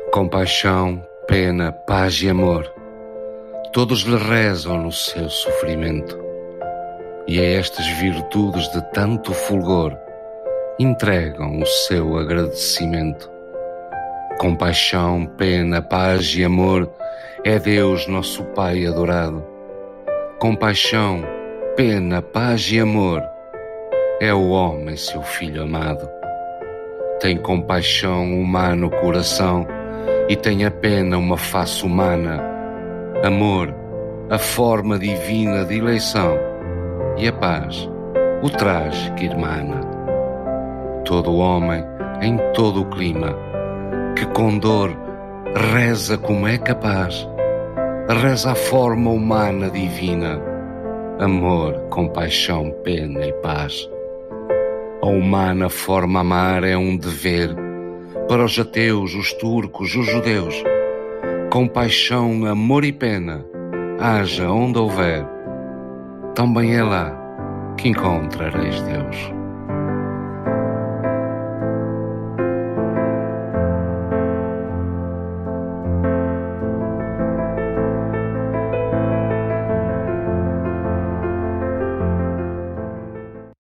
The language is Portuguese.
Compaixão, pena, paz e amor, todos lhe rezam no seu sofrimento, e a estas virtudes de tanto fulgor entregam o seu agradecimento. Compaixão, pena, paz e amor é Deus, nosso Pai adorado. Compaixão, pena, paz e amor é o homem, seu Filho amado. Tem compaixão humana o coração e tem a pena uma face humana. Amor, a forma divina de eleição, e a paz, o traje que irmana. Todo homem, em todo o clima, que com dor reza como é capaz, reza a forma humana divina. Amor, compaixão, pena e paz. A humana forma amar é um dever para os ateus, os turcos, os judeus. Compaixão, amor e pena, haja onde houver, também é lá que encontrareis Deus.